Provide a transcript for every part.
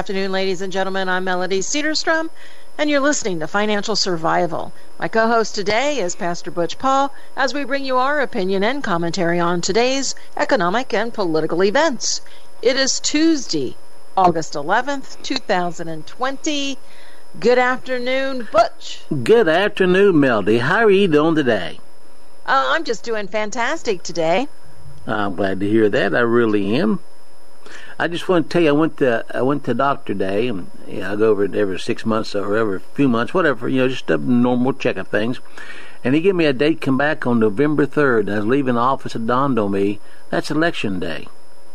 afternoon, ladies and gentlemen. I'm Melody Cedarstrom, and you're listening to Financial Survival. My co-host today is Pastor Butch Paul, as we bring you our opinion and commentary on today's economic and political events. It is Tuesday, August 11th, 2020. Good afternoon, Butch. Good afternoon, Melody. How are you doing today? I'm just doing fantastic today. I'm glad to hear that. I really am. I just want to tell you, I went to doctor day, and I go over it every 6 months or every few months, whatever, just a normal check of things. And he gave me a date, come back on November 3rd. I was leaving the office, it dawned on me, that's election day.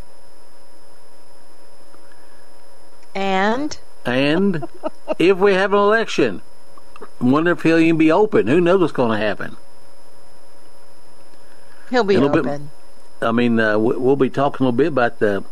And if we have an election, I wonder if he'll even be open. Who knows what's going to happen? He'll be open. We'll be talking a little bit about the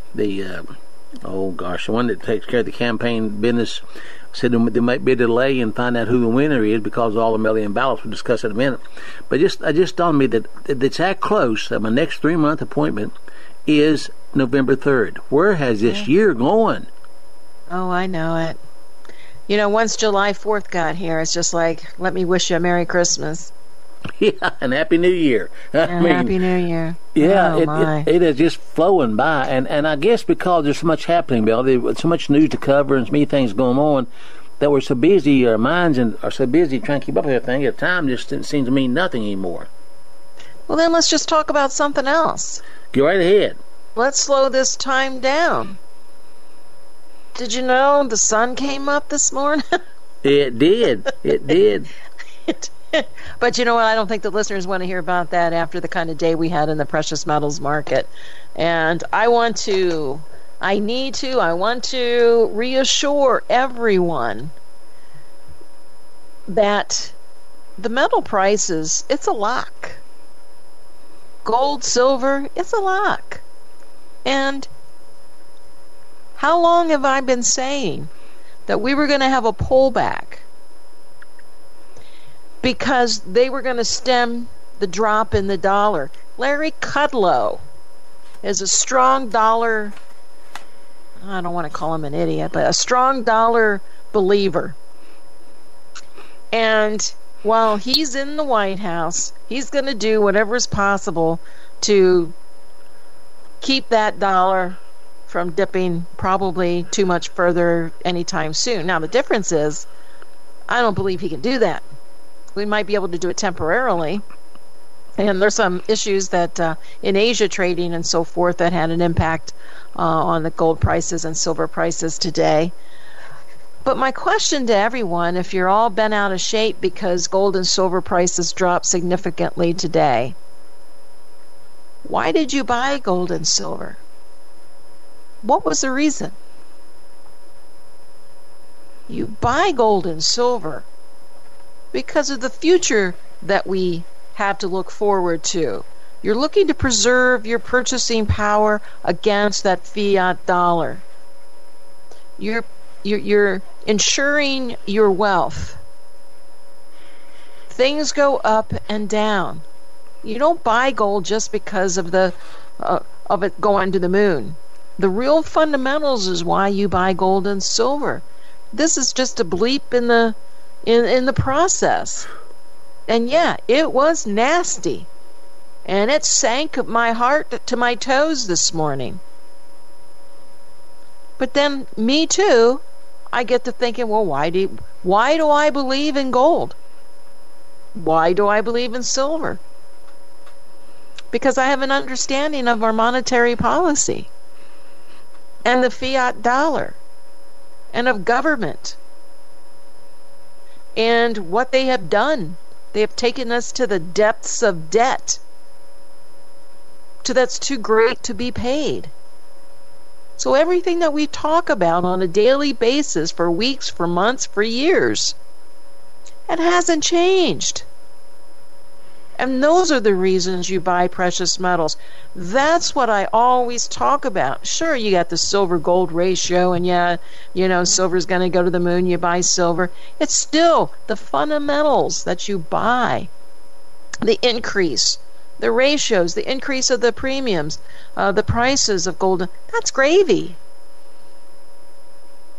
one that takes care of the campaign business. Said there might be a delay and find out who the winner is because of all the mail-in ballots. We'll discuss in a minute. But I just dawned on me that it's that close that my next 3-month appointment is November 3rd. Where has this year gone? Oh, I know it. Once July 4th got here, it's just like, let me wish you a Merry Christmas. Yeah, and Happy New Year. Happy New Year. Yeah, it is just flowing by. And I guess because there's so much happening, Bill, there's so much news to cover and so many things going on, that we're so busy, our minds are so busy trying to keep up with everything, that time just didn't seem to mean nothing anymore. Well, then let's just talk about something else. Go right ahead. Let's slow this time down. Did you know the sun came up this morning? It did. It did. But you know what? I don't think the listeners want to hear about that after the kind of day we had in the precious metals market. And I want to reassure everyone that the metal prices, it's a lock. Gold, silver, it's a lock. And how long have I been saying that we were going to have a pullback? Because they were going to stem the drop in the dollar. Larry Kudlow is a strong dollar, I don't want to call him an idiot, but a strong dollar believer. And while he's in the White House, he's going to do whatever is possible to keep that dollar from dipping probably too much further anytime soon. Now, the difference is, I don't believe he can do that. We might be able to do it temporarily. And there's some issues that in Asia trading and so forth that had an impact on the gold prices and silver prices today. But my question to everyone, if you're all bent out of shape because gold and silver prices dropped significantly today, why did you buy gold and silver? What was the reason? You buy gold and silver because of the future that we have to look forward to. You're looking to preserve your purchasing power against that fiat dollar. You're ensuring your wealth. Things go up and down. You don't buy gold just because of of it going to the moon. The real fundamentals is why you buy gold and silver. This is just a bleep in the process. And yeah, it was nasty. And it sank my heart to my toes this morning. But then, me too, I get to thinking, well, why do I believe in gold? Why do I believe in silver? Because I have an understanding of our monetary policy and the fiat dollar and of government and what they have done. They have taken us to the depths of debt, that's too great to be paid. So everything that we talk about on a daily basis for weeks, for months, for years, it hasn't changed. And those are the reasons you buy precious metals. That's what I always talk about. Sure, you got the silver-gold ratio, and silver's going to go to the moon, you buy silver. It's still the fundamentals that you buy. The increase, the ratios, the increase of the premiums, the prices of gold. That's gravy.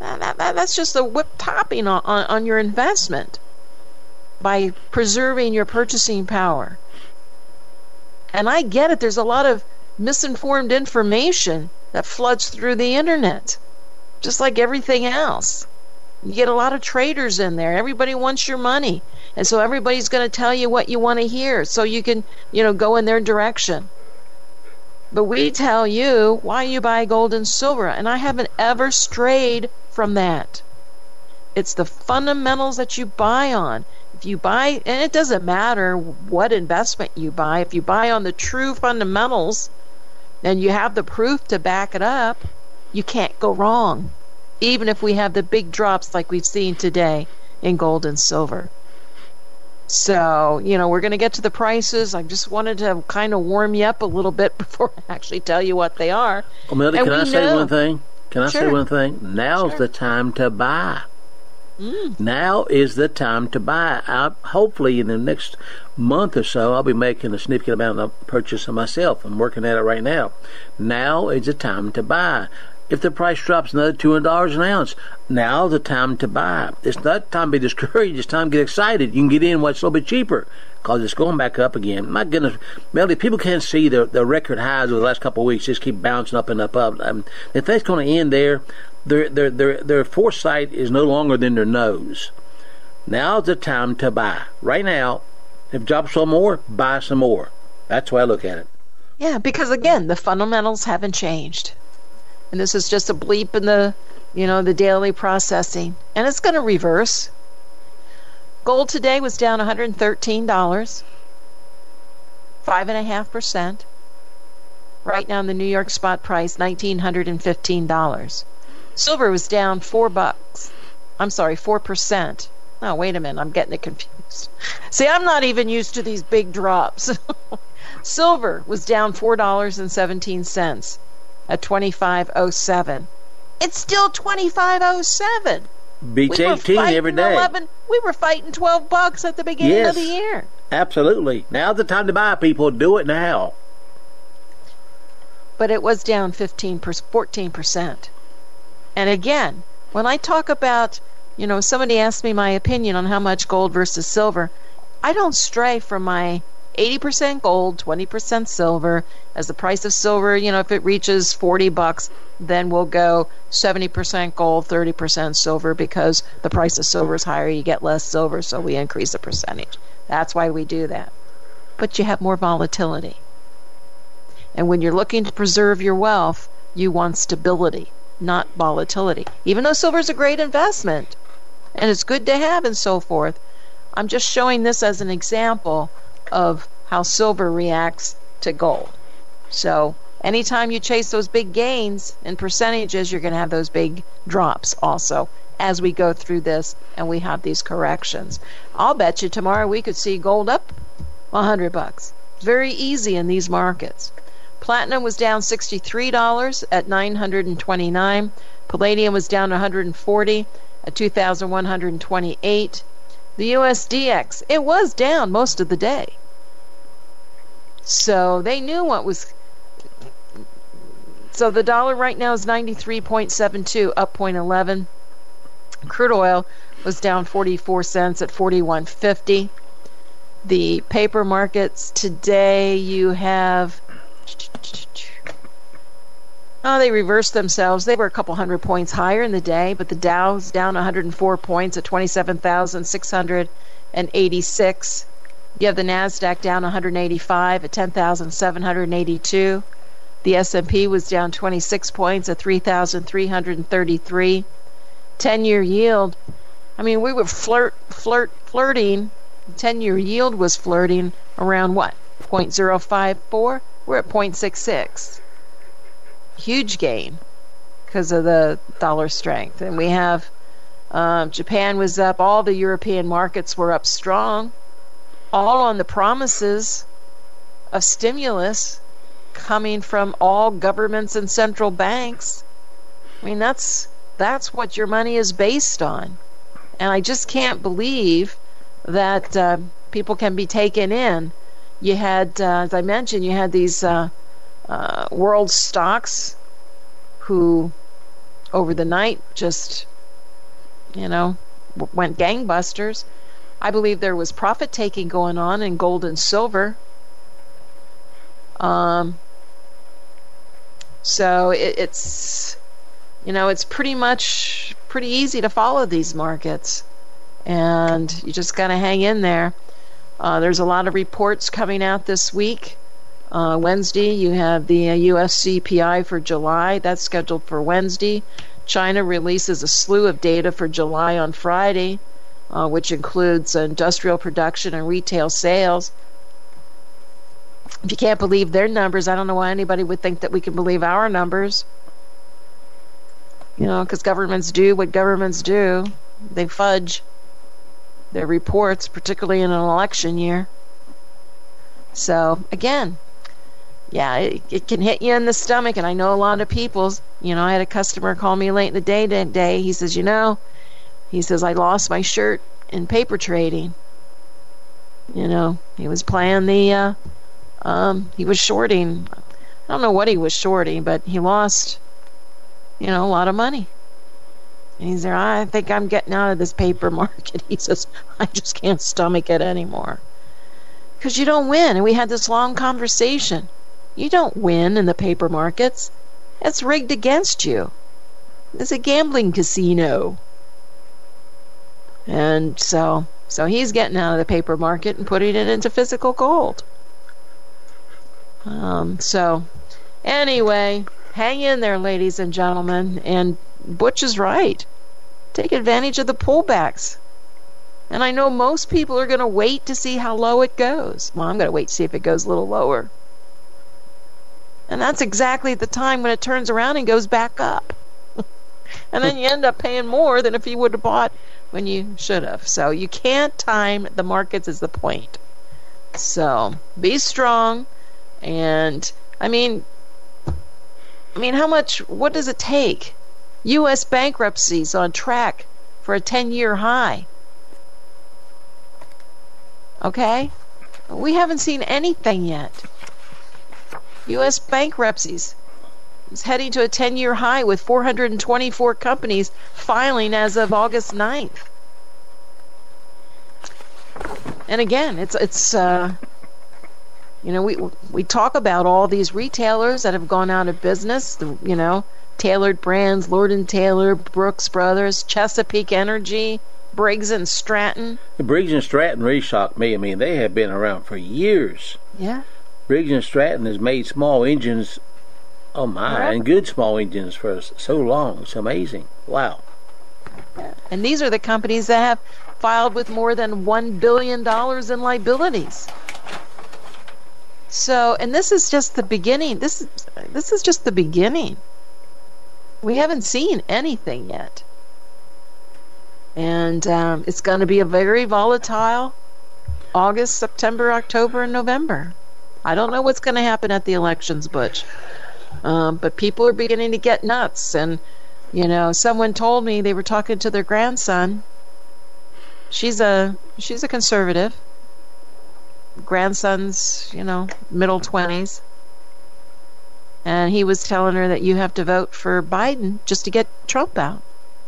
That's just a whipped topping on your investment by preserving your purchasing power. And I get it. There's a lot of misinformed information that floods through the internet, just like everything else. You get a lot of traders in there. Everybody wants your money. And so everybody's going to tell you what you want to hear so you can, go in their direction. But we tell you why you buy gold and silver. And I haven't ever strayed from that. It's the fundamentals that you buy on. If you buy, and it doesn't matter what investment you buy, if you buy on the true fundamentals and you have the proof to back it up, you can't go wrong. Even if we have the big drops like we've seen today in gold and silver. So, we're going to get to the prices. I just wanted to kind of warm you up a little bit before I actually tell you what they are. Well, Melody, can I say one thing? Can I say one thing? Now's the time to buy. Now is the time to buy. Hopefully, in the next month or so, I'll be making a significant amount of purchase of myself. I'm working at it right now. Now is the time to buy. If the price drops another $200 an ounce, now's the time to buy. It's not time to be discouraged. It's time to get excited. You can get in what's a little bit cheaper because it's going back up again. My goodness, Melody, people can't see the record highs of the last couple of weeks. Just keep bouncing up and up. If that's going to end there, their foresight is no longer than their nose. Now's the time to buy. Right now, if it drops some more, buy some more. That's the way I look at it. Yeah, because again, the fundamentals haven't changed. And this is just a bleep in the daily processing. And it's going to reverse. Gold today was down $113, 5.5%. Right now in the New York spot price, $1,915. Silver was down $4. Oh, wait a minute. I'm getting it confused. See, I'm not even used to these big drops. Silver was down $4.17. At 25.07. It's still 25.07. Beats 18 every day. We were fighting $12 at the beginning of the year. Absolutely. Now's the time to buy, people. Do it now. But it was down 14%. And again, when I talk about, somebody asked me my opinion on how much gold versus silver, I don't stray from my 80% gold, 20% silver. As the price of silver, if it reaches $40, then we'll go 70% gold, 30% silver, because the price of silver is higher, you get less silver, so we increase the percentage. That's why we do that. But you have more volatility. And when you're looking to preserve your wealth, you want stability, not volatility. Even though silver is a great investment, and it's good to have and so forth, I'm just showing this as an example of how silver reacts to gold. So anytime you chase those big gains in percentages, you're going to have those big drops also as we go through this and we have these corrections. I'll bet you tomorrow we could see gold up $100. Very easy in these markets. Platinum was down $63 at $929. Palladium was down $140 at $2,128. The USDX, it was down most of the day. So they knew what was... So the dollar right now is 93.72, up 0.11. Crude oil was down 44 cents at 41.50. The paper markets today, you have... Oh, they reversed themselves. They were a couple hundred points higher in the day, but the Dow's down 104 points at 27,686. You have the NASDAQ down 185 at 10,782. The S&P was down 26 points at 3,333. 10-year yield, I mean, we were flirting. The 10-year yield was flirting around what? 0.054? We're at 0.66. Huge gain because of the dollar strength. And we have Japan was up. All the European markets were up strong, all on the promises of stimulus coming from all governments and central banks. I mean, that's what your money is based on. And I just can't believe that people can be taken in. You had, as I mentioned, you had these world stocks who over the night just went gangbusters. I believe there was profit taking going on in gold and silver. So it's pretty easy to follow these markets, and you just got to hang in there. There's a lot of reports coming out this week. Wednesday, you have the U.S. CPI for July. That's scheduled for Wednesday. China releases a slew of data for July on Friday, which includes industrial production and retail sales. If you can't believe their numbers, I don't know why anybody would think that we can believe our numbers. Because governments do what governments do. They fudge their reports, particularly in an election year. So, again, yeah, it can hit you in the stomach, and I know a lot of people. I had a customer call me late in the day today. He says, I lost my shirt in paper trading. He was playing he was shorting. I don't know what he was shorting, but he lost, a lot of money. And he said, I think I'm getting out of this paper market. He says, I just can't stomach it anymore. Because you don't win. And we had this long conversation. You don't win in the paper markets. It's rigged against you. It's a gambling casino. And so he's getting out of the paper market and putting it into physical gold. So anyway, hang in there, ladies and gentlemen. And Butch is right. Take advantage of the pullbacks. And I know most people are going to wait to see how low it goes. Well, I'm going to wait to see if it goes a little lower. And that's exactly the time when it turns around and goes back up. And then you end up paying more than if you would have bought when you should have. So you can't time the markets is the point. So be strong. And what does it take? U.S. bankruptcies on track for a 10-year high. Okay? We haven't seen anything yet. U.S. bankruptcies is heading to a 10-year high with 424 companies filing as of August 9th. And again, we talk about all these retailers that have gone out of business, Tailored Brands, Lord & Taylor, Brooks Brothers, Chesapeake Energy, Briggs & Stratton. The Briggs & Stratton really shocked me. They have been around for years. Yeah. Briggs & Stratton has made small engines, and good small engines for so long. It's amazing. Wow. And these are the companies that have filed with more than $1 billion in liabilities. So, and this is just the beginning. This is just the beginning. We haven't seen anything yet. And it's going to be a very volatile August, September, October, and November. I don't know what's going to happen at the elections, Butch. But people are beginning to get nuts. And, someone told me they were talking to their grandson. She's a conservative. Grandson's, middle 20s. And he was telling her that you have to vote for Biden just to get Trump out.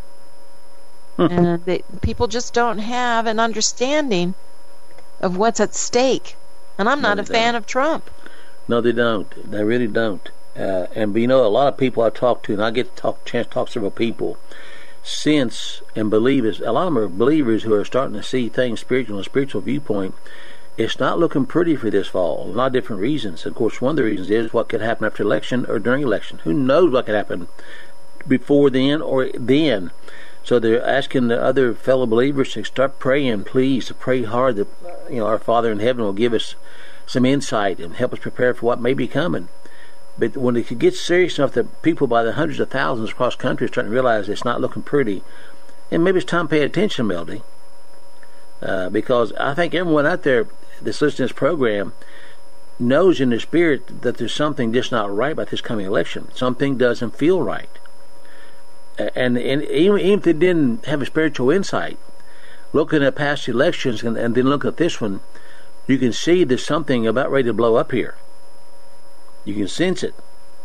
And people just don't have an understanding of what's at stake. And I'm not a fan of Trump. No, they don't. They really don't. And a lot of people I talk to, and I get chance to talk to several people, sense and believers. A lot of them are believers who are starting to see things spiritual, a spiritual viewpoint. It's not looking pretty for this fall. A lot of different reasons. Of course, one of the reasons is what could happen after election or during election. Who knows what could happen before then or then. So they're asking the other fellow believers to start praying, please, to pray hard that our Father in heaven will give us some insight and help us prepare for what may be coming. But when it gets serious enough that people by the hundreds of thousands across country are starting to realize it's not looking pretty, and maybe it's time to pay attention, Melody. Because I think everyone out there that's listening to this program knows in their spirit that there's something just not right about this coming election. Something doesn't feel right. And even if they didn't have a spiritual insight, looking at past elections and then look at this one, you can see there's something about ready to blow up here. You can sense it.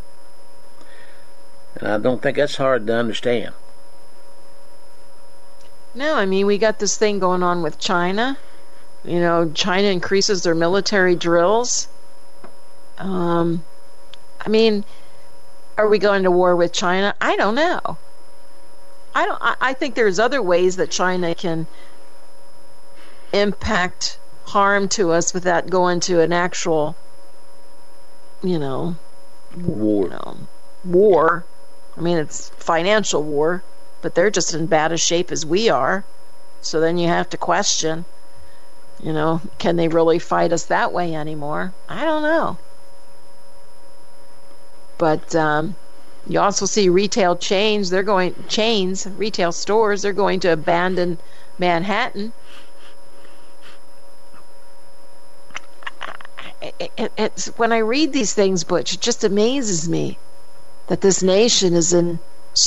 And I don't think that's hard to understand. No, I mean, we got this thing going on with China. You know, China increases their military drills. I mean, are we going to war with China? I don't know. I think there's other ways that China can impact harm to us without going to an actual, war. War. I mean, it's financial war, but they're just in bad a shape as we are. So then you have to question, can they really fight us that way anymore? I don't know. But you also see retail chains. Retail stores. They're going to abandon Manhattan. It's when I read these things, Butch, it just amazes me that this nation is in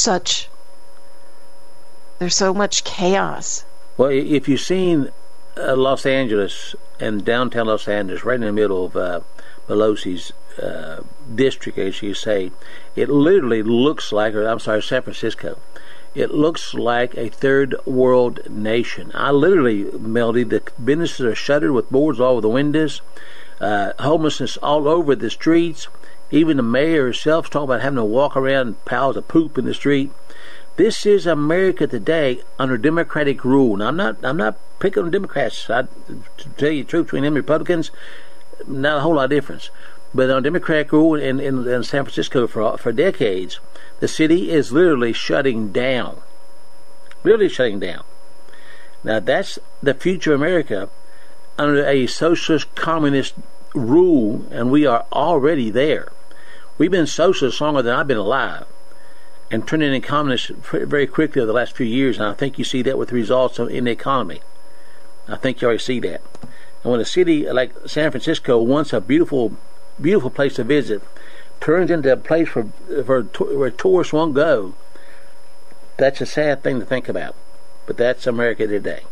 there's so much chaos. Well, if you've seen Los Angeles and downtown Los Angeles, right in the middle of Pelosi's district, as you say, it literally looks like, San Francisco. It looks like a third world nation. Melody, the businesses are shuttered with boards all over the windows. Homelessness all over the streets. Even the mayor herself talking about having to walk around piles of poop in the street. This is America today under Democratic rule. Now, I'm not picking on Democrats. To tell you the truth, between them and Republicans, not a whole lot of difference. But on Democratic rule in San Francisco for decades, the city is literally shutting down. Literally shutting down. Now, that's the future of America under a socialist communist rule, and we are already there. We've been socialists longer than I've been alive, and turning into communists very quickly over the last few years, and I think you see that with the results in the economy. I think you already see that. And when a city like San Francisco, once a beautiful place to visit, turns into a place where tourists won't go, that's a sad thing to think about. But that's America today.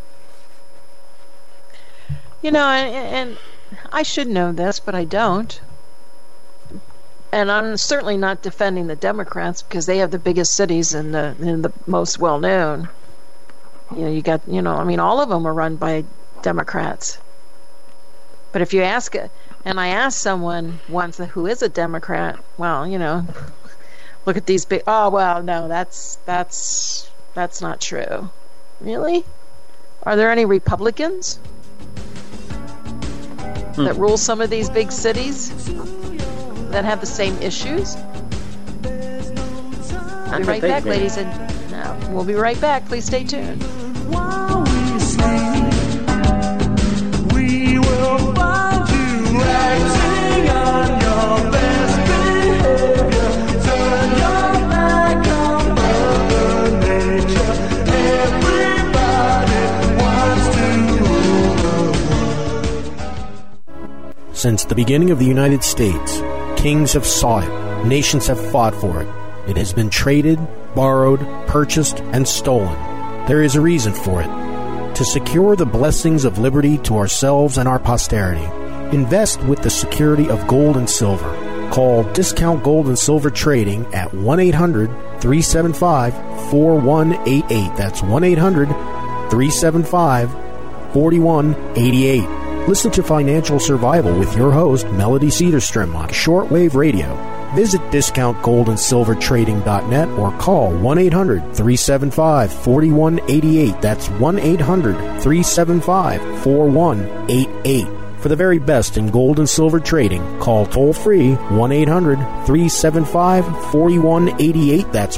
And I should know this, but I don't. And I'm certainly not defending the Democrats because they have the biggest cities and the most well known. You got, all of them are run by Democrats. But if you ask it, and I asked someone once who is a Democrat, well, look at these big. Oh well, no, that's not true. Really? Are there any Republicans that rule some of these big cities that have the same issues? I'll be right back, ladies and gentlemen. We'll be right back. Please stay tuned. While we sleep, we will find you acting on your best behavior. Turn your back on Mother Nature. Everybody wants to rule the world. Since the beginning of the United States, kings have sought it, nations have fought for it. It has been traded, borrowed, purchased, and stolen. There is a reason for it. To secure the blessings of liberty to ourselves and our posterity, invest with the security of gold and silver. Call Discount Gold and Silver Trading at 1-800-375-4188. That's 1-800-375-4188. Listen to Financial Survival with your host, Melody Cedarstrom, on shortwave radio. Visit discountgoldandsilvertrading.net or call 1-800-375-4188. That's 1-800-375-4188. For the very best in gold and silver trading, call toll-free 1-800-375-4188. That's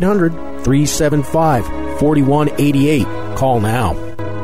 1-800-375-4188. Call now.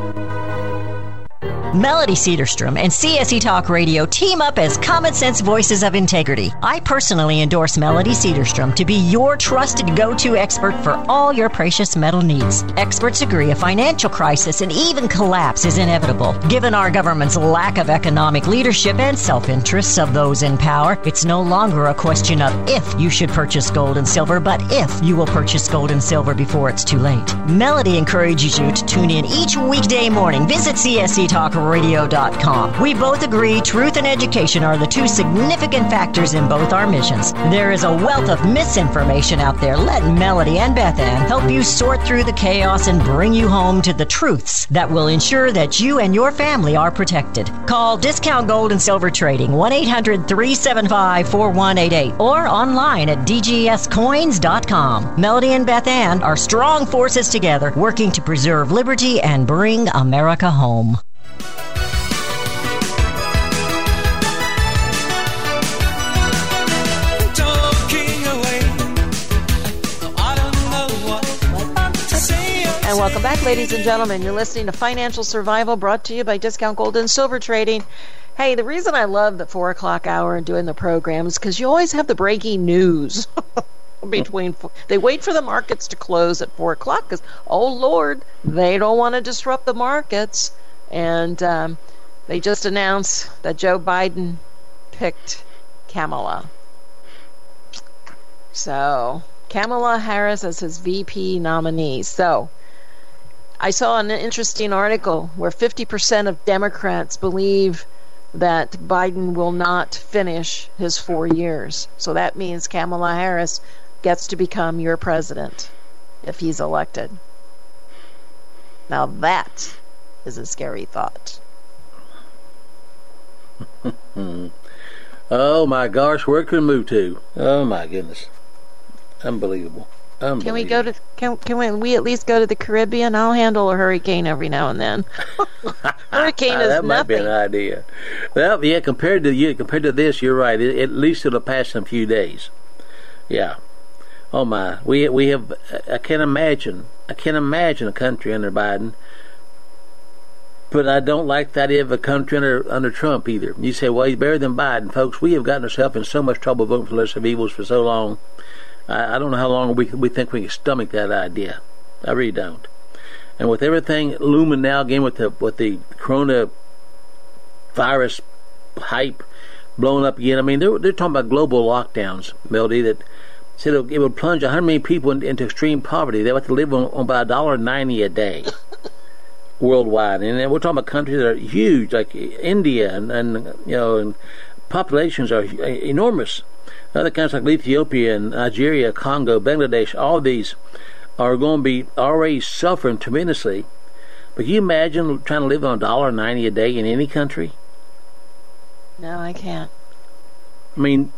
Melody Cedarstrom and CSE Talk Radio team up as common sense voices of integrity. I personally endorse Melody Cedarstrom to be your trusted go-to expert for all your precious metal needs. Experts agree a financial crisis and even collapse is inevitable. Given our government's lack of economic leadership and self-interests of those in power, it's no longer a question of if you should purchase gold and silver, but if you will purchase gold and silver before it's too late. Melody encourages you to tune in each weekday morning. Visit CSE Talk ScienceTalkRadio.com. We both agree truth and education are the two significant factors in both our missions. There is a wealth of misinformation out there. Let Melody and Beth Ann help you sort through the chaos and bring you home to the truths that will ensure that you and your family are protected. Call Discount Gold and Silver Trading 1-800-375-4188 or online at dgscoins.com. Melody and Beth Ann are strong forces together working to preserve liberty and bring America home. And welcome back, ladies and gentlemen. You're listening to Financial Survival, brought to you by Discount Gold and Silver Trading. Hey, the reason I love the 4 o'clock hour and doing the program is because you always have the breaking news. They wait for the markets to close at 4 o'clock because, oh Lord, they don't want to disrupt the markets. And they just announced that Joe Biden picked Kamala. So, Kamala Harris as his VP nominee. So, I saw an interesting article where 50% of Democrats believe that Biden will not finish his 4 years. So that means Kamala Harris gets to become your president if he's elected. Now that is a scary thought. Oh my gosh, where could we move to? Oh my goodness. Unbelievable. Can we go to? Can we at least go to the Caribbean? I'll handle a hurricane every now and then. Hurricane is that might be nothing. an idea. Well, yeah, compared to this, you're right. At least it'll pass in a few days. Yeah. Oh my, we have. I can't imagine a country under Biden. But I don't like the idea of a country under Trump either. You say, well, he's better than Biden, folks. We have gotten ourselves in so much trouble voting for the list of evils for so long. I don't know how long we think we can stomach that idea. I really don't. And with everything looming now again with the coronavirus hype blowing up again, I mean they're talking about global lockdowns, Melody, that said it would plunge 100 million people into extreme poverty. They have to live on about $1.90 a day worldwide, and we're talking about countries that are huge, like India, and populations are enormous. Other countries like Ethiopia and Nigeria, Congo, Bangladesh, all these are going to be already suffering tremendously. But can you imagine trying to live on $1.90 a day in any country? No, I can't. I mean,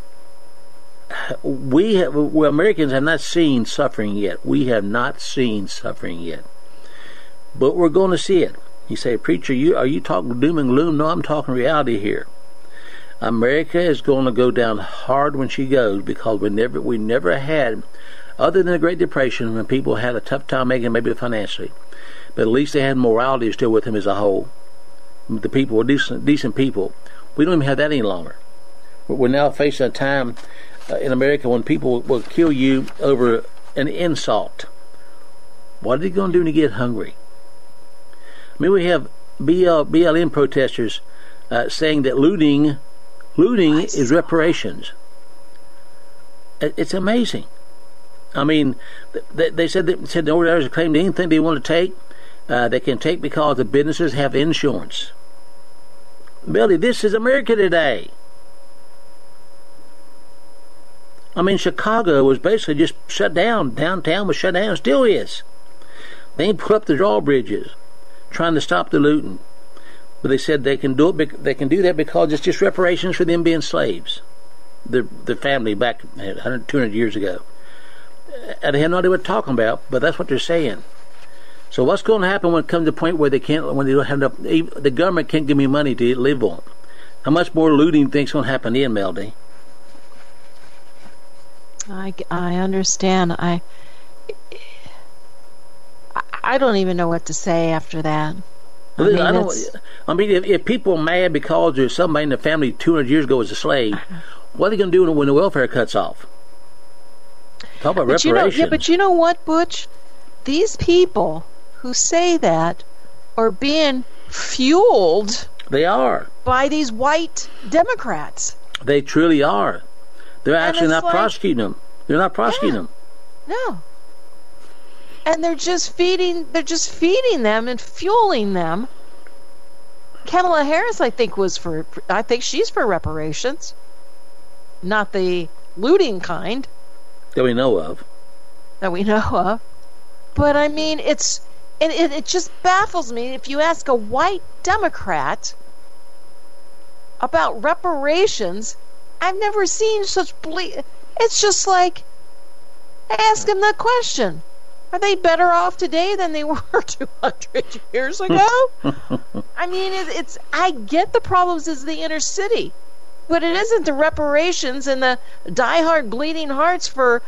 we Americans have not seen suffering yet. We have not seen suffering yet. But we're going to see it. You say, preacher, are you talking doom and gloom? No, I'm talking reality here. America is going to go down hard when she goes because we never had, other than the Great Depression when people had a tough time making maybe financially, but at least they had morality still with them as a whole. The people were decent people. We don't even have that any longer. We're now facing a time in America when people will kill you over an insult. What are they going to do when you get hungry? I mean, we have BLM protesters saying that looting is reparations. It's amazing. I mean, they said the organizers claimed anything they want to take, they can take because the businesses have insurance. Billy, this is America today. I mean, Chicago was basically just shut down. Downtown was shut down. Still is. They put up the drawbridges, trying to stop the looting. But they said they can do it. They can do that because it's just reparations for them being slaves, the family back 100, 200 years ago. And they have no idea what they're talking about, but that's what they're saying. So what's going to happen when it comes to the point where they don't have enough? The government can't give me money to live on. How much more looting think's going to happen in Melody? I understand. I don't even know what to say after that. I mean, if people are mad because there's somebody in the family 200 years ago was a slave, what are they going to do when the welfare cuts off? Talk about reparations. But you know what, Butch? These people who say that are being fueled. They are. By these white Democrats. They truly are. They're actually not prosecuting them. They're not prosecuting them. No. And they're just feeding them and fueling them. Kamala Harris, I think she's for reparations, not the looting kind that we know of. But I mean, it just baffles me. If you ask a white Democrat about reparations, I've never seen such it's just like, I ask them that question. Are they better off today than they were 200 years ago? I mean, I get the problems is the inner city, but it isn't the reparations and the diehard bleeding hearts for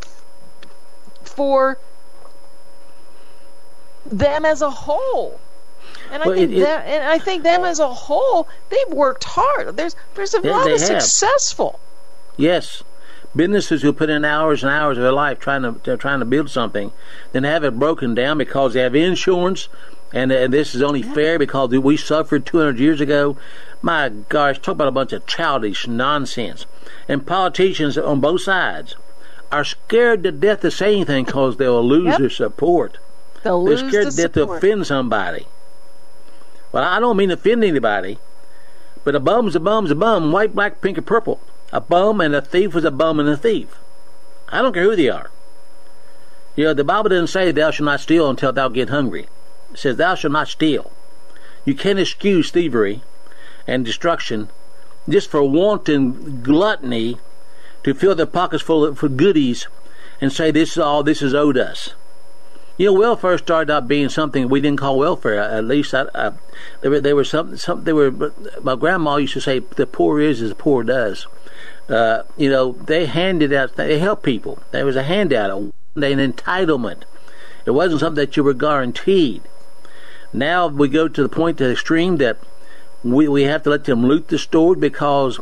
them as a whole. And I think them as a whole, they've worked hard. There's a lot of successful. Yes. Businesses who put in hours and hours of their life trying to build something, then have it broken down because they have insurance, and this is only fair because we suffered 200 years ago. My gosh, talk about a bunch of childish nonsense. And politicians on both sides are scared to death to say anything because they'll lose their support. They're scared to death to offend somebody. Well, I don't mean to offend anybody, but a bum's a bum, white, black, pink, or purple. A bum and a thief was a bum and a thief. I don't care who they are. You know, the Bible doesn't say thou shalt not steal until thou get hungry. It says thou shalt not steal. You can't excuse thievery and destruction just for wanton gluttony to fill their pockets full of goodies and say this is owed us. You know, welfare started out being something we didn't call welfare. At least they were something. My grandma used to say, "The poor is as the poor does." You know, they handed out. They helped people. There was a handout, an entitlement. It wasn't something that you were guaranteed. Now we go to the point, to the extreme, that we have to let them loot the stores because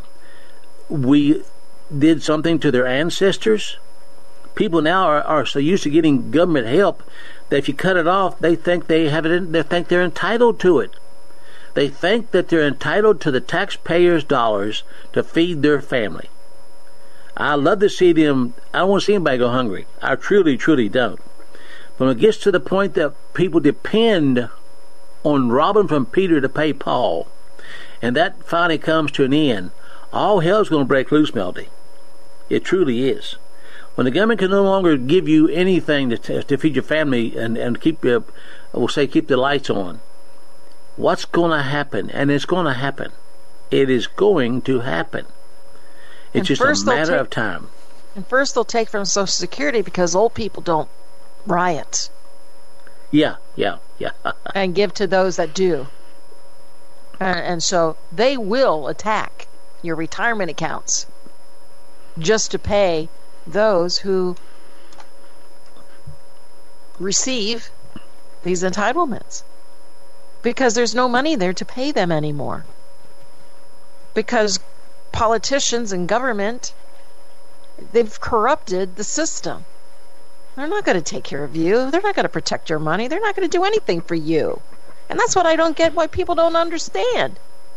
we did something to their ancestors. People now are so used to getting government help that if you cut it off, they think they have it. They think they're entitled to it. They think that they're entitled to the taxpayers' dollars to feed their family. I love to see them. I don't want to see anybody go hungry. I truly, truly don't. But when it gets to the point that people depend on robbing from Peter to pay Paul, and that finally comes to an end, all hell's going to break loose, Melody. It truly is. When the government can no longer give you anything to feed your family and keep the lights on, what's going to happen? And it's going to happen. It is going to happen. It's just a matter of time. And first they'll take from Social Security because old people don't riot. Yeah. And give to those that do. And so they will attack your retirement accounts just to pay those who receive these entitlements, because there's no money there to pay them anymore, because politicians and government, they've corrupted the system. They're not going to take care of you. They're not going to protect your money. They're not going to do anything for you. And that's what I don't get, why people don't understand.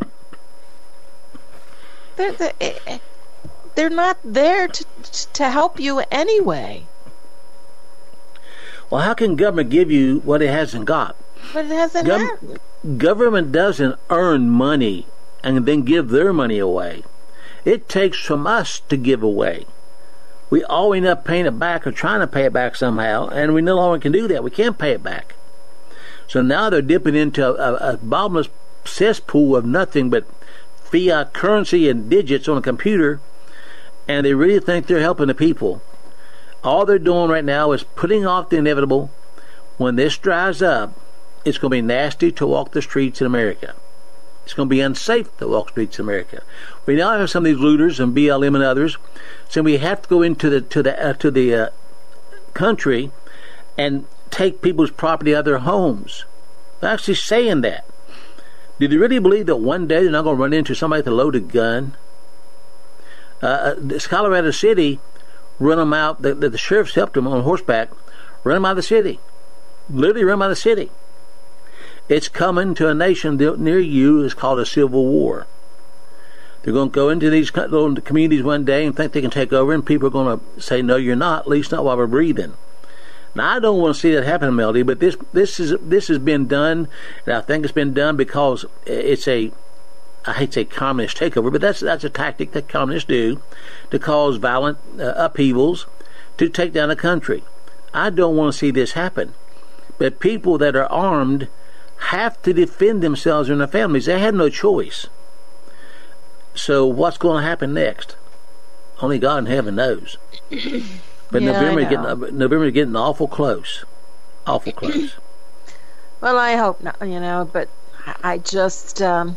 They're not there to help you anyway. Well, how can government give you what it hasn't got? But it hasn't happened. Government doesn't earn money and then give their money away. It takes from us to give away. We all end up paying it back or trying to pay it back somehow, and we no longer can do that. We can't pay it back. So now they're dipping into a bottomless cesspool of nothing but fiat currency and digits on a computer, and they really think they're helping the people. All they're doing right now is putting off the inevitable. When this dries up, it's going to be nasty to walk the streets in America. It's going to be unsafe to walk streets in America. We now have some of these looters and BLM and others saying we have to go into the country and take people's property out of their homes. They're actually saying that. Do they really believe that one day they're not going to run into somebody with a loaded gun? Colorado City run them out. The sheriffs helped them on horseback, run them out of the city. Literally run them out of the city. It's coming to a nation near you. It's called a civil war. They're going to go into these little communities one day and think they can take over, and people are going to say, no, you're not, at least not while we're breathing. Now, I don't want to see that happen, Melody, but this has been done, and I think it's been done because it's I hate to say communist takeover, but that's a tactic that communists do to cause violent upheavals to take down a country. I don't want to see this happen. But people that are armed have to defend themselves and their families. They have no choice. So what's going to happen next? Only God in heaven knows. But Yeah, November is getting awful close. Awful close. Well, I hope not, but I just don't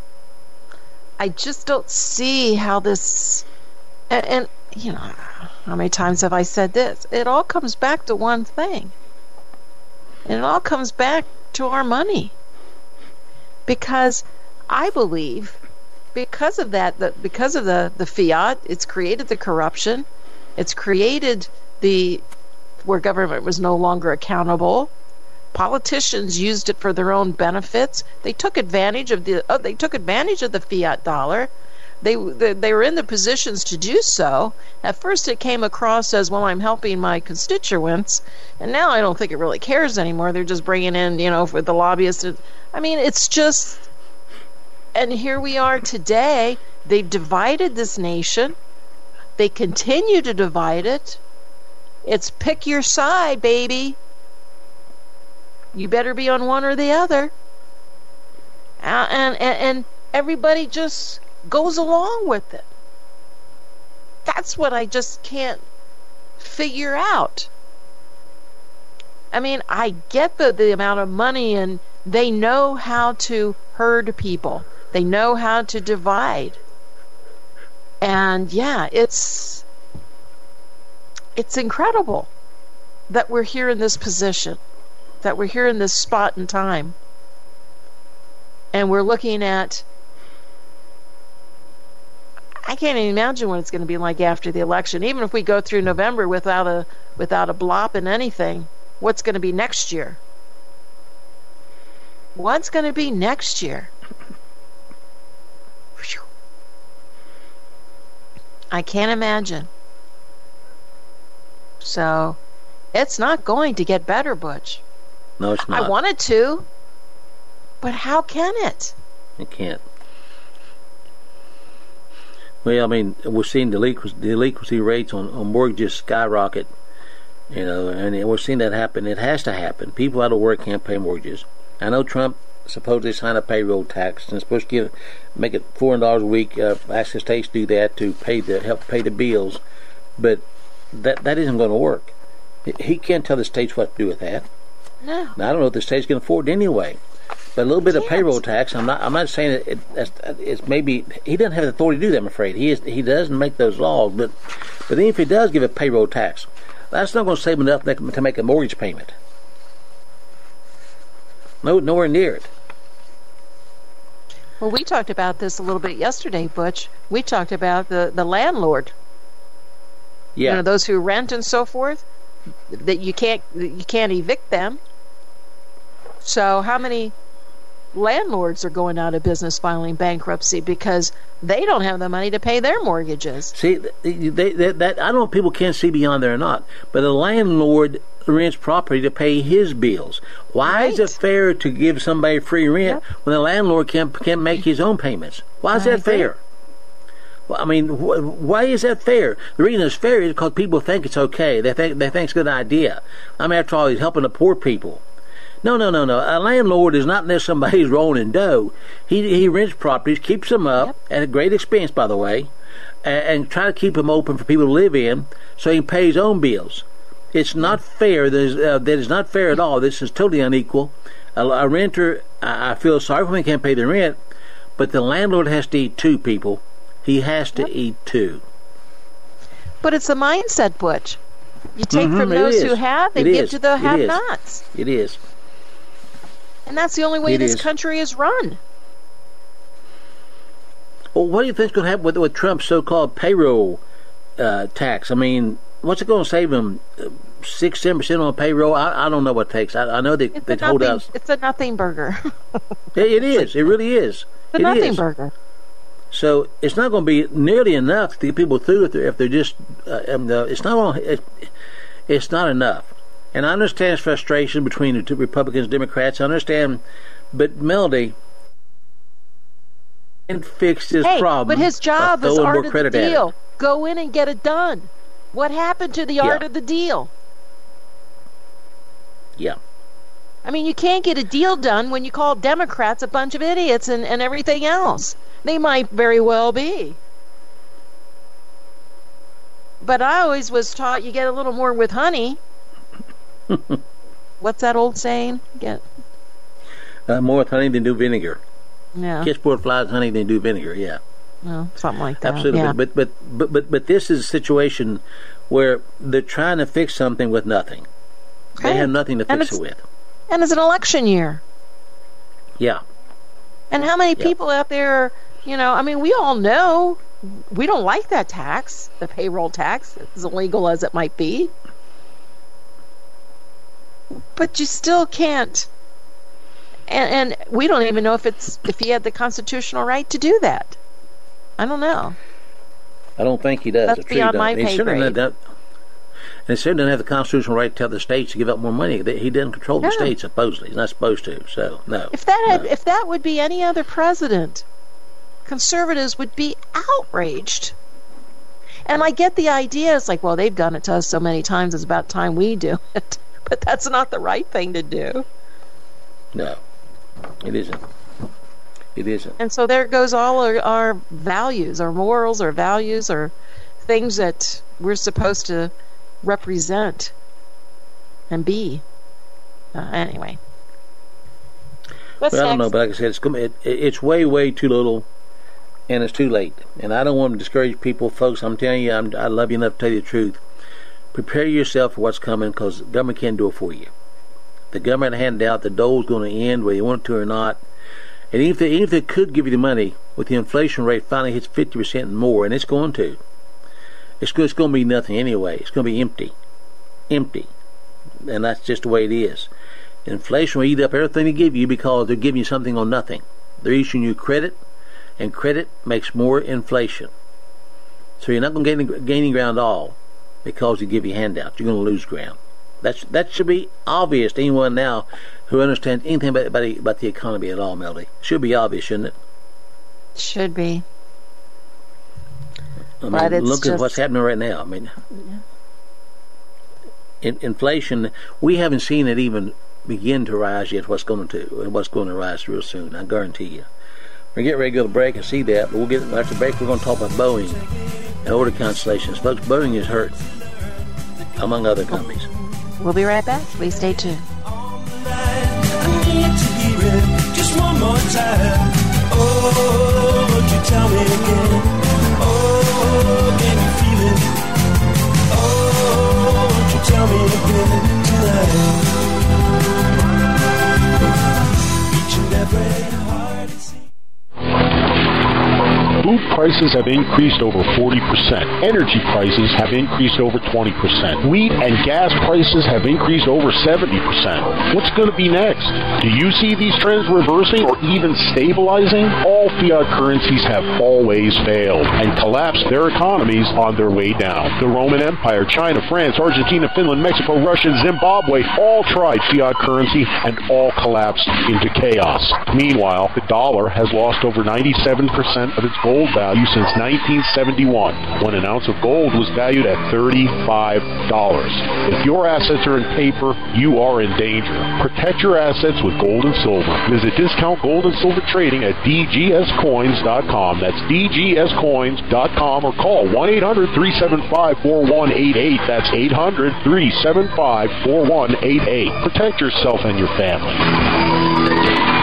see how this, and how many times have I said this? It all comes back to one thing. And it all comes back to our money. Because I believe, because of that, because of the fiat, it's created the corruption. It's created where government was no longer accountable. Politicians used it for their own benefits. They took advantage of the fiat dollar. They were in the positions to do so. At first it came across as, well, I'm helping my constituents, and now I don't think it really cares anymore. They're just bringing in, for the lobbyists. I mean, it's just, and here we are today. They've divided this nation. They continue to divide it. It's pick your side, baby. You better be on one or the other. And everybody just goes along with it. That's what I just can't figure out. I mean, I get the amount of money, and they know how to herd people. They know how to divide. And yeah, it's incredible that we're here in this position, that we're here in this spot in time, and we're looking at, I can't even imagine what it's going to be like after the election. Even if we go through November without a blop in anything, what's going to be next year? What's going to be next year? Whew. I can't imagine. So, it's not going to get better, Butch. No, it's not. I want it to, but how can it? It can't. Well, I mean, we're seeing the delinquency rates on mortgages skyrocket, and we're seeing that happen. It has to happen. People out of work can't pay mortgages. I know Trump supposedly signed a payroll tax and is supposed to make it $400 a week. Ask the states to do that to help pay the bills, but that isn't going to work. He can't tell the states what to do with that. No. Now, I don't know if the states can afford it anyway. But a little bit of payroll tax. I'm not saying it's maybe he doesn't have the authority to do that. I'm afraid he doesn't make those laws. But even if he does give a payroll tax, that's not going to save enough to make a mortgage payment. Nowhere near it. Well, we talked about this a little bit yesterday, Butch. We talked about the landlord. Yeah. Those who rent and so forth. That you can't evict them. So how many landlords are going out of business, filing bankruptcy because they don't have the money to pay their mortgages? See, that I don't know if people can see beyond there or not, but a landlord rents property to pay his bills. Why is it fair to give somebody free rent when the landlord can't make his own payments? Why is that fair? Well, I mean, why is that fair? The reason it's fair is because people think it's okay. They think it's a good idea. I mean, after all, he's helping the poor people. No. A landlord is not necessarily somebody who's rolling in dough. He rents properties, keeps them up at a great expense, by the way, and try to keep them open for people to live in so he can pay his own bills. It's not fair. That is not fair at all. This is totally unequal. A renter, I feel sorry for him, he can't pay the rent, but the landlord has to eat too, people. He has to eat too. But it's a mindset, Butch. You take from those who have and give to the have-nots. It is. And that's the only way this country is run. Well, what do you think is going to happen with Trump's so-called payroll tax? I mean, what's it going to save him? 6-7% on payroll? I don't know what it takes. I know they hold out. It's a nothing burger. It is. It really is. It's a nothing burger. So it's not going to be nearly enough to get people through if they're just. It's not enough. And I understand frustration between the two Republicans and Democrats. I understand, but Melody can fix this problem. But his job is throwing art more of credit the at deal. it. Go in and get it done. What happened to the art of the deal? Yeah. I mean, you can't get a deal done when you call Democrats a bunch of idiots and everything else. They might very well be. But I always was taught you get a little more with honey. What's that old saying? Get more with honey than do vinegar. Yeah. Kiss more flies honey than do vinegar. Yeah. Well, something like that. Absolutely. Yeah. But this is a situation where they're trying to fix something with nothing. Okay. They have nothing to fix it with. And it's an election year. Yeah. And how many people out there, I mean, we all know we don't like that tax, the payroll tax, as illegal as it might be. But you still can't. And we don't even know if he had the constitutional right to do that. I don't know. I don't think he does. That's beyond my pay grade. And he certainly doesn't have the constitutional right to tell the states to give up more money. He doesn't control the states, supposedly. He's not supposed to. So, no. If that would be any other president, conservatives would be outraged. And I get the idea. It's like, well, they've done it to us so many times, it's about time we do it. But that's not the right thing to do. No, it isn't. It isn't. And so there goes all our values, our morals, our values, or things that we're supposed to represent and be. Anyway. Well, I don't know, but like I said, it's way, way too little, and it's too late. And I don't want to discourage people, folks. I'm telling you, I love you enough to tell you the truth. Prepare yourself for what's coming, because the government can't do it for you. The government handed out the dole's going to end, whether you want it to or not. And even if they could give you the money, with the inflation rate finally hits 50% and more, and it's going to, it's going to be nothing anyway. It's going to be empty. And that's just the way it is. Inflation will eat up everything they give you because they're giving you something on nothing. They're issuing you credit, and credit makes more inflation. So you're not going to gain any ground at all because they give you handouts. You're going to lose ground. That should be obvious to anyone now who understands anything about the economy at all, Melody. Should be obvious, shouldn't it? Should be. I mean, look at what's happening right now. I mean, inflation, we haven't seen it even begin to rise yet. What's going to rise real soon, I guarantee you. We're getting ready to go to break and see that, but after the break we're going to talk about Boeing and order cancellations. Folks, Boeing is hurt, among other companies. We'll be right back. Please stay tuned. I need to hear it just one more time. Oh, won't you tell me again? Oh, can you feel it? Oh, won't you tell me again tonight? Each and every heart it seems. Food prices have increased over 40%. Energy prices have increased over 20%. Wheat and gas prices have increased over 70%. What's going to be next? Do you see these trends reversing or even stabilizing? All fiat currencies have always failed and collapsed their economies on their way down. The Roman Empire, China, France, Argentina, Finland, Mexico, Russia, Zimbabwe all tried fiat currency and all collapsed into chaos. Meanwhile, the dollar has lost over 97% of its gold value since 1971, when an ounce of gold was valued at $35. If your assets are in paper, you are in danger. Protect your assets with gold and silver. Visit Discount Gold and Silver Trading at dgscoins.com. That's dgscoins.com, or call 1-800-375-4188. That's 800-375-4188. Protect yourself and your family.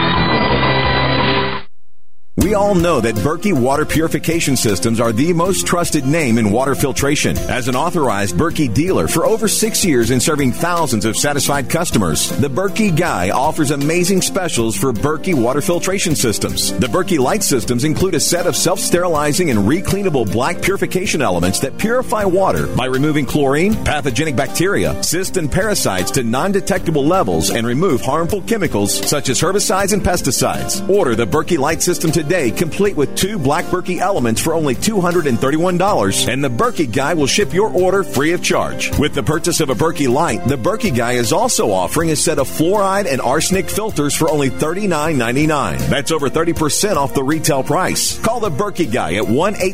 We all know that Berkey Water Purification Systems are the most trusted name in water filtration. As an authorized Berkey dealer for over 6 years and serving thousands of satisfied customers, the Berkey Guy offers amazing specials for Berkey Water Filtration Systems. The Berkey Light Systems include a set of self-sterilizing and recleanable black purification elements that purify water by removing chlorine, pathogenic bacteria, cysts, and parasites to non-detectable levels and remove harmful chemicals such as herbicides and pesticides. Order the Berkey Light System today today, complete with 2 Black Berkey Elements for only $231, and the Berkey Guy will ship your order free of charge. With the purchase of a Berkey Light, the Berkey Guy is also offering a set of fluoride and arsenic filters for only $39.99. That's over 30% off the retail price. Call the Berkey Guy at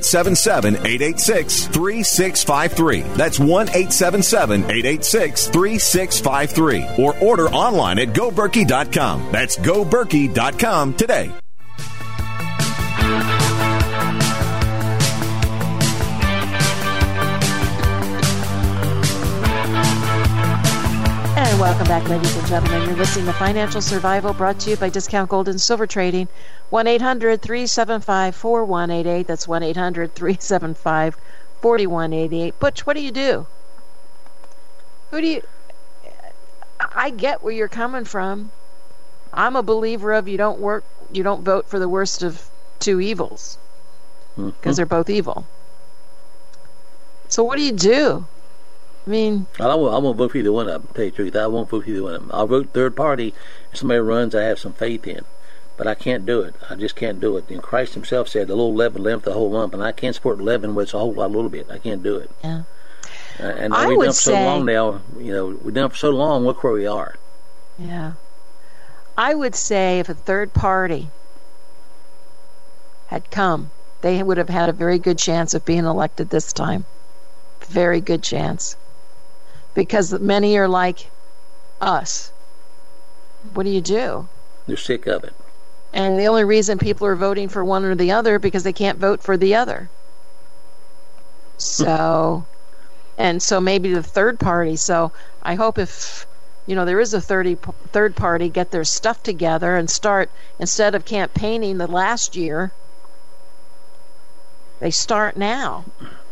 1-877-886-3653. That's 1-877-886-3653. Or order online at GoBerkey.com. That's GoBerkey.com today. And welcome back, ladies and gentlemen. You're listening to Financial Survival, brought to you by Discount Gold and Silver Trading. 1-800-375-4188. That's 1-800-375-4188. Butch, what do you do? I get where you're coming from. I'm a believer of you don't vote for the worst of two evils, because they're both evil. So what do you do? I mean, I won't vote for either one of them, to tell you the truth. I won't vote for either one of them. I'll vote third party if somebody runs I have some faith in. But I can't do it. I just can't do it. And Christ himself said, the little leaven leavens the whole lump, and I can't support leaven where it's a whole lot, a little bit. I can't do it. Yeah. And we've done it for so long now, we've done it for so long, look where we are. Yeah. I would say if a third party had come, they would have had a very good chance of being elected this time. Very good chance. Because many are like us. What do you do? They're sick of it. And the only reason people are voting for one or the other because they can't vote for the other. So, and so maybe the third party. So I hope if, there is a third party, get their stuff together and start, instead of campaigning the last year, they start now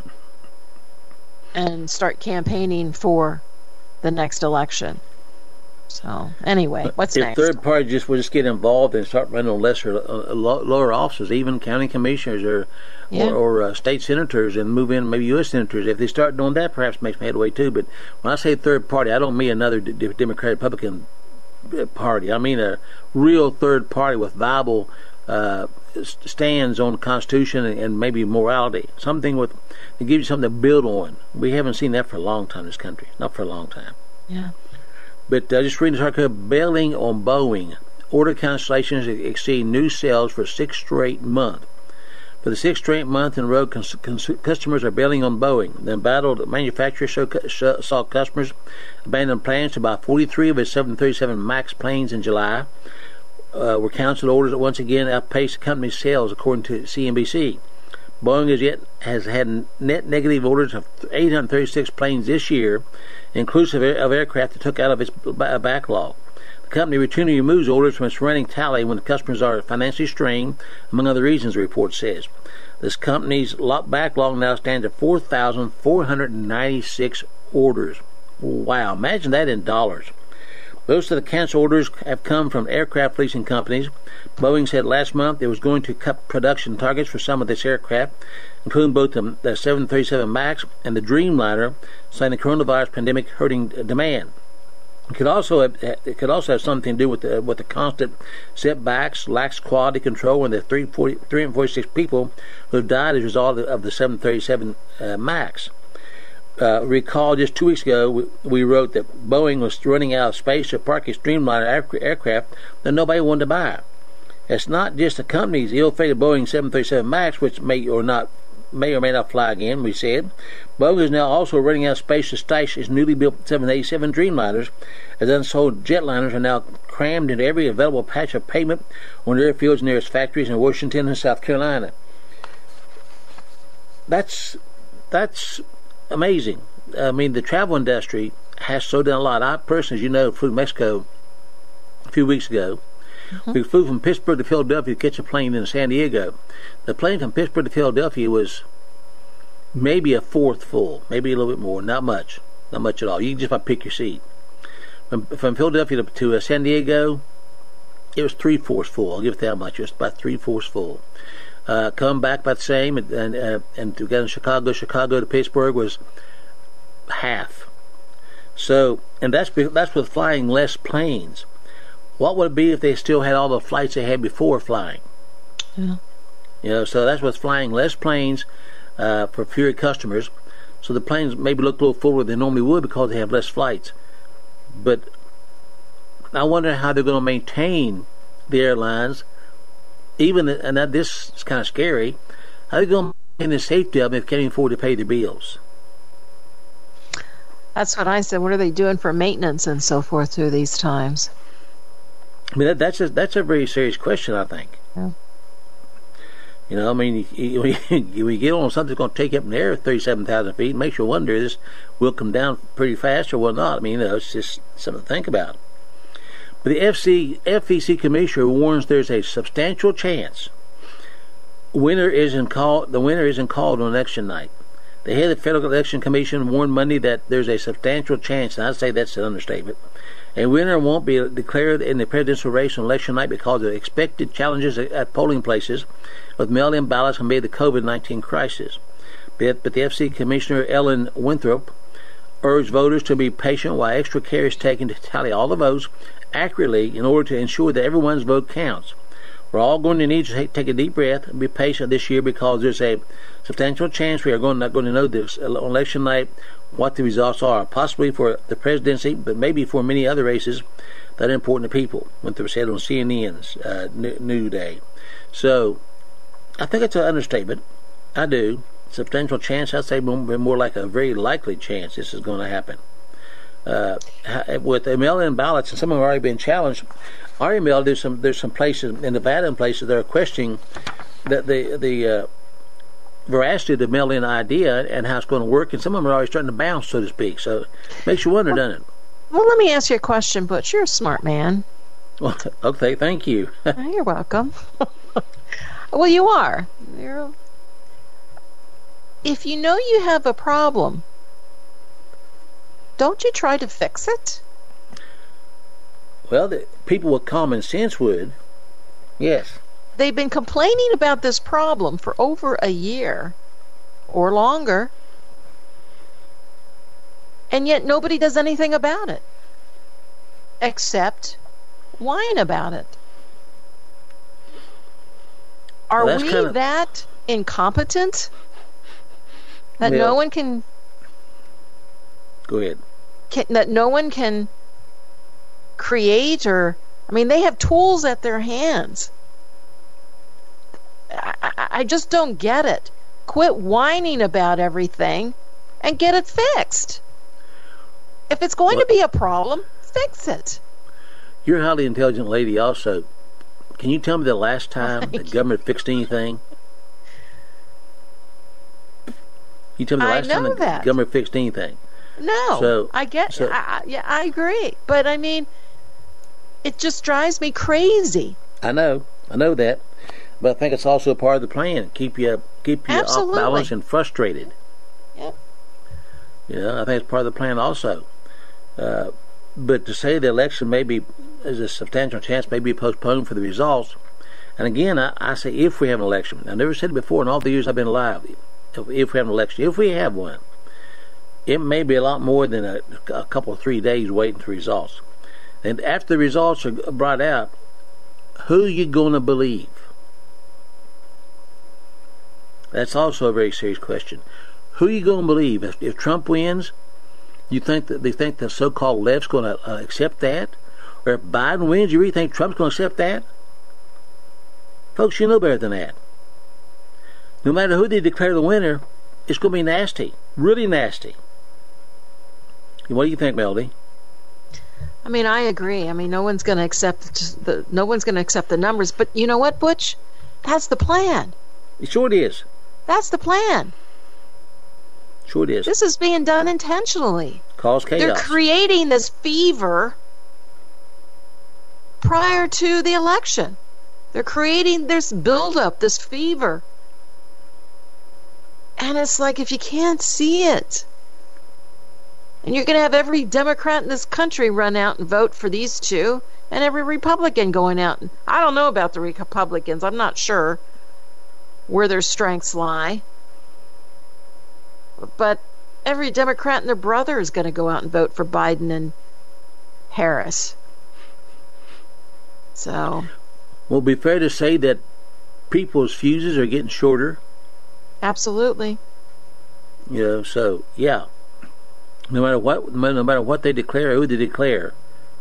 and start campaigning for the next election. So anyway, what's if next? If third party will just get involved and start running on lower offices, even county commissioners or state senators, and move in maybe U.S. senators, if they start doing that, perhaps makes headway too. But when I say third party, I don't mean another Democrat Republican party. I mean a real third party with viable stands on the Constitution and maybe morality. Something that gives you something to build on. We haven't seen that for a long time in this country. Not for a long time. Yeah. But just reading this article, bailing on Boeing. Order cancellations exceed new sales for 6th straight month. For the 6th straight month in a row, customers are bailing on Boeing. The embattled manufacturer saw customers abandon plans to buy 43 of its 737 MAX planes in July. Were canceled orders that once again outpaced the company's sales, according to CNBC. Boeing has had net negative orders of 836 planes this year, inclusive of aircraft that took out of its backlog. The company routinely removes orders from its running tally when the customers are financially strained, among other reasons, the report says. This company's backlog now stands at 4,496 orders. Wow, imagine that in dollars. Most of the canceled orders have come from aircraft leasing companies. Boeing said last month it was going to cut production targets for some of its aircraft, including both the 737 MAX and the Dreamliner, saying the coronavirus pandemic hurting demand. It could also have something to do with the constant setbacks, lax quality control, and the 346 people who have died as a result of the 737 MAX. Recall just 2 weeks ago we wrote that Boeing was running out of space to park its Dreamliner aircraft that nobody wanted to buy. It's not just the company's ill-fated Boeing 737 MAX, which may or may not fly again, we said. Boeing is now also running out of space to stash its newly built 787 Dreamliners, as unsold jetliners are now crammed into every available patch of pavement on airfields near its factories in Washington and South Carolina. That's amazing. I mean, the travel industry has slowed down a lot. I personally, as you know, flew to Mexico a few weeks ago. Mm-hmm. We flew from Pittsburgh to Philadelphia to catch a plane in San Diego. The plane from Pittsburgh to Philadelphia was maybe a fourth full, maybe a little bit more, not much at all. You can just about pick your seat. From Philadelphia to San Diego, it was 3/4 full. I'll give it that much. It was about 3/4 full. Come back about the same, and to go to Chicago to Pittsburgh was half. So, and that's with flying less planes. What would it be if they still had all the flights they had before flying? Yeah. So that's what's flying less planes for fewer customers. So the planes maybe look a little fuller than they normally would because they have less flights. But I wonder how they're going to maintain the airlines, and that this is kind of scary. How are they going to maintain the safety of them if they can't even afford to pay their bills? That's what I said. What are they doing for maintenance and so forth through these times? I mean, that's a very serious question, I think. Yeah. When you get on something that's going to take up in the air 37,000 feet, it makes you wonder this will come down pretty fast or will not. I mean, it's just something to think about. But the FEC commissioner warns there's a substantial chance the winner isn't called on election night. The head of the Federal Election Commission warned Monday that there's a substantial chance, and I'd say that's an understatement, a winner won't be declared in the presidential race on election night because of expected challenges at polling places with mail-in ballots amid the COVID-19 crisis. But the FEC Commissioner Ellen Winthrop urged voters to be patient while extra care is taken to tally all the votes accurately in order to ensure that everyone's vote counts. We're all going to need to take a deep breath and be patient this year because there's a substantial chance we are not going to know this on election night what the results are, possibly for the presidency, but maybe for many other races that are important to people, when they were said on CNN's New Day. So I think it's an understatement. I do. Substantial chance, I'd say more like a very likely chance this is going to happen. With the mail-in ballots, and some of them have already been challenged. RML, there's some places in Nevada and places that are questioning that the veracity of the mail-in idea and how it's going to work, and some of them are already starting to bounce, so to speak. So it makes you wonder, doesn't it? Well, let me ask you a question, Butch. You're a smart man. Well, okay, thank you. You're welcome. Well, you are. If you know you have a problem, don't you try to fix it? Well, the people with common sense would. Yes. They've been complaining about this problem for over a year or longer, and yet nobody does anything about it except whine about it. Are we that incompetent that no one can... Go ahead. That no one can create they have tools at their hands. I just don't get it. Quit whining about everything and get it fixed. If it's going to be a problem, fix it. You're a highly intelligent lady also. Can you tell me the last time the government fixed anything? You tell me the last time the government fixed anything. No, so, I agree. But it just drives me crazy. I know that. But I think it's also a part of the plan. Keep you off balance and frustrated. Yep. I think it's part of the plan also. But to say the election is a substantial chance may be postponed for the results. And again, I say if we have an election. I've never said it before in all the years I've been alive. If we have an election, if we have one, it may be a lot more than a couple of 3 days waiting for results. And after the results are brought out, who are you going to believe? That's also a very serious question. Who are you going to believe? If Trump wins, they think the so-called left's going to accept that? Or if Biden wins, you really think Trump's going to accept that? Folks, you know better than that. No matter who they declare the winner, it's going to be nasty, really nasty. What do you think, Melody? I agree. No one's going to accept the numbers. But you know what, Butch? That's the plan. It sure is. That's the plan. Sure it is. This is being done intentionally. Cause chaos. They're creating this fever prior to the election. They're creating this buildup, this fever. And it's like, if you can't see it, and you're going to have every Democrat in this country run out and vote for these two, and every Republican going out. I don't know about the Republicans. I'm not sure where their strengths lie. But every Democrat and their brother is going to go out and vote for Biden and Harris. So... Well, it'd be fair to say that people's fuses are getting shorter. Absolutely. So yeah. No matter what they declare, who they declare.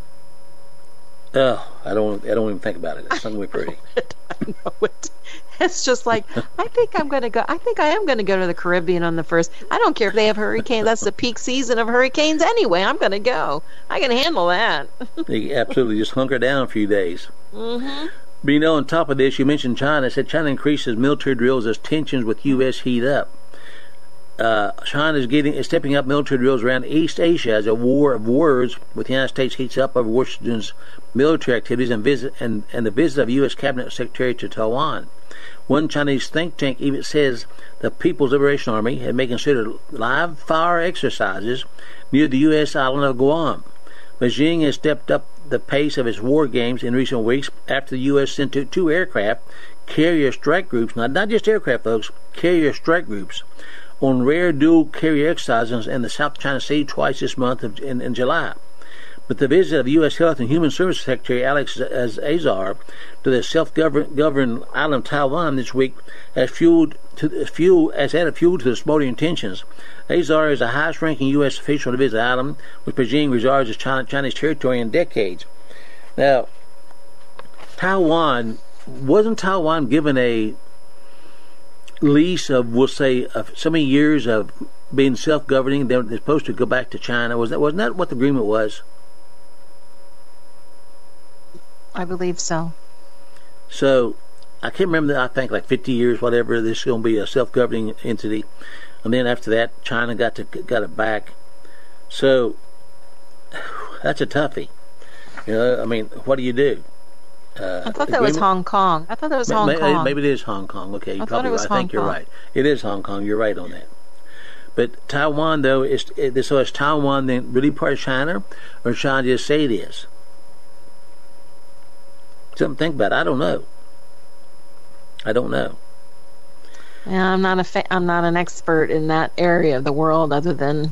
Oh, I don't even think about it. It's not going to be pretty. I know it. It's just like, I think I am going to go to the Caribbean on the 1st. I don't care if they have hurricanes. That's the peak season of hurricanes anyway. I'm going to go. I can handle that. They absolutely just hunker down a few days. Mm-hmm. But on top of this, you mentioned China. I said China increases military drills as tensions with U.S. heat up. China is stepping up military drills around East Asia as a war of words with the United States heats up over Washington's military activities and the visit of U.S. Cabinet Secretary to Taiwan. One Chinese think tank even says the People's Liberation Army had may consider live fire exercises near the U.S. island of Guam. Beijing has stepped up the pace of its war games in recent weeks after the U.S. sent two aircraft carrier strike groups, not just aircraft, folks, carrier strike groups, on rare dual carrier exercises in the South China Sea twice this month in July. But the visit of U.S. Health and Human Services Secretary Alex Azar to the self-governed island of Taiwan this week has added fuel to the smoldering tensions. Azar is the highest-ranking U.S. official to visit the island, which Beijing regards as Chinese territory in decades. Now, wasn't Taiwan given a lease of, we'll say, of so many years of being self-governing? They're supposed to go back to China. Wasn't that what the agreement was? I believe so. So I can't remember. I think like 50 years, whatever. This is going to be a self-governing entity, and then after that, China got it back. So that's a toughie. I mean, what do you do? I thought that was Hong Kong. Maybe it is Hong Kong. Okay, you're probably right. I think you're right. It is Hong Kong. You're right on that. But Taiwan, though, is Taiwan then really part of China, or China just say it is? Something to think about. I don't know. Yeah, I'm not an expert in that area of the world, other than,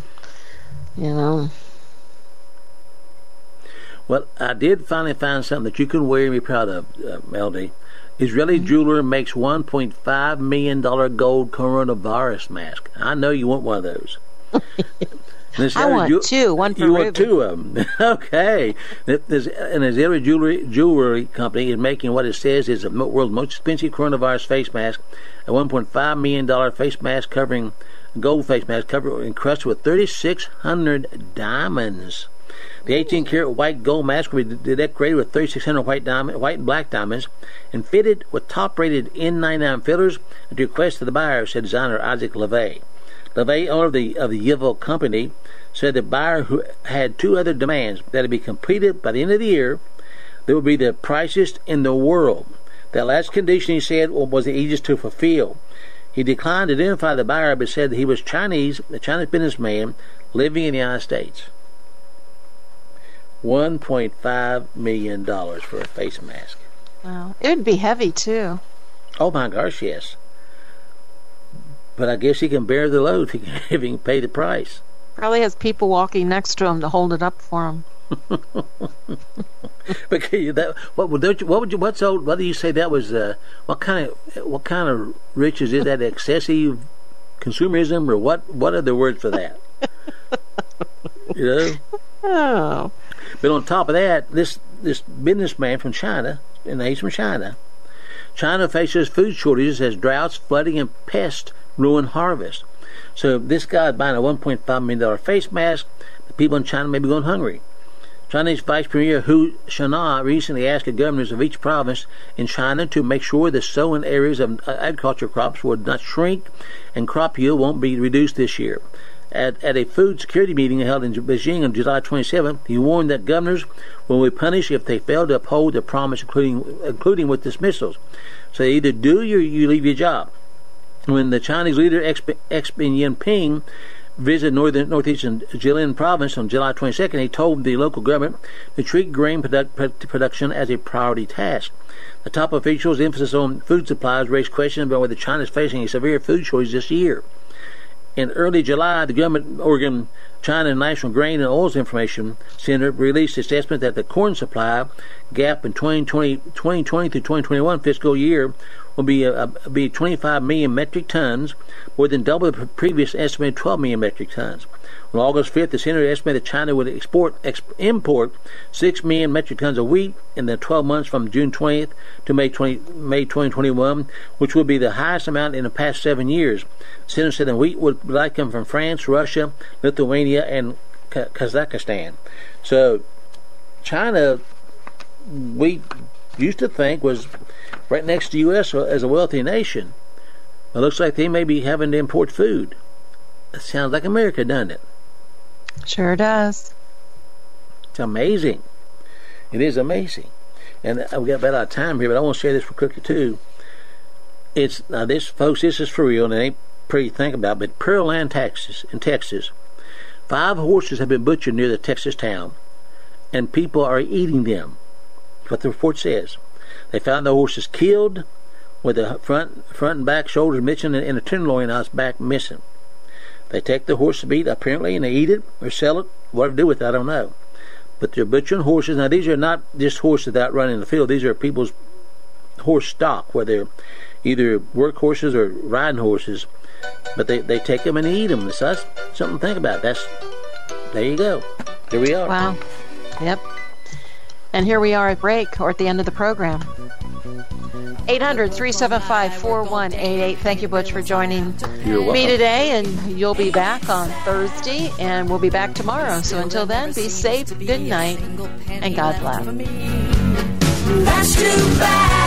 Well, I did finally find something that you can wear and be proud of, Melody. Israeli jeweler makes $1.5 million gold coronavirus mask. I know you want one of those. I want two. One for You Ruben. want two of them. Okay. An Israeli jewelry company is making what it says is the world's most expensive coronavirus face mask, a $1.5 million face mask gold face mask encrusted with 3,600 diamonds. The 18-karat white gold mask will be decorated with 3,600 white and black diamonds and fitted with top-rated N99 fillers at the request of the buyer, said designer Isaac LeVay. LeVay, owner of the Yvel company, said the buyer who had two other demands that would be completed by the end of the year that would be the priciest in the world. That last condition, he said, was the easiest to fulfill. He declined to identify the buyer, but said that he was a Chinese businessman living in the United States. $1.5 million for a face mask. Wow. It would be heavy, too. Oh, my gosh, yes. But I guess he can bear the load if he can pay the price. Probably has people walking next to him to hold it up for him. But whether you say that was what kind of riches is that? Excessive consumerism, or what are the words for that? Oh. But on top of that, this businessman from China, and he's from China. China faces food shortages as droughts, flooding, and pests ruin harvest. So this guy is buying a $1.5 million face mask. The people in China may be going hungry. Chinese Vice Premier Hu Shana recently asked the governors of each province in China to make sure the sown areas of agriculture crops would not shrink and crop yield won't be reduced this year. At a food security meeting held in Beijing on July 27th, he warned that governors will be punished if they fail to uphold their promise, including with dismissals. So either do or you leave your job. When the Chinese leader Xi Jinping visited northeastern Jilin province on July 22nd, he told the local government to treat grain production as a priority task. The top officials' emphasis on food supplies raised questions about whether China is facing a severe food shortage this year. In early July, the government organ China National Grain and Oils Information Center released its estimate that the corn supply gap in 2020 through 2021 fiscal year will be 25 million metric tons, more than double the previous estimated 12 million metric tons. On August 5th, the center estimated China would import 6 million metric tons of wheat in the 12 months from June 20th to May 2021, which would be the highest amount in the past 7 years. The center said the wheat would likely come from France, Russia, Lithuania, and Kazakhstan. So China, we used to think, was right next to the U.S. as a wealthy nation. It looks like they may be having to import food. That sounds like America, doesn't it? Sure does. It's amazing. It is amazing. And we got about out of time here, but I want to share this real quickly too. This, folks, this is for real, and it ain't pretty to think about, but Pearl Land, in Texas, 5 horses have been butchered near the Texas town, and people are eating them. That's what the report says. They found the horses killed, with the front and back shoulders missing, and a tenderloin on its back missing. They take the horse meat, apparently, and they eat it or sell it. Whatever to do with it, I don't know. But they're butchering horses. Now, these are not just horses that run in the field. These are people's horse stock, where they're either work horses or riding horses. But they take them and eat them. So that's something to think about. There you go. Here we are. Wow. Yep. And here we are at break, or at the end of the program. 800-375-4188. Thank you, Butch, for joining me today, and you'll be back on Thursday, and we'll be back tomorrow. So until then, be safe, good night, and God bless. That's too bad.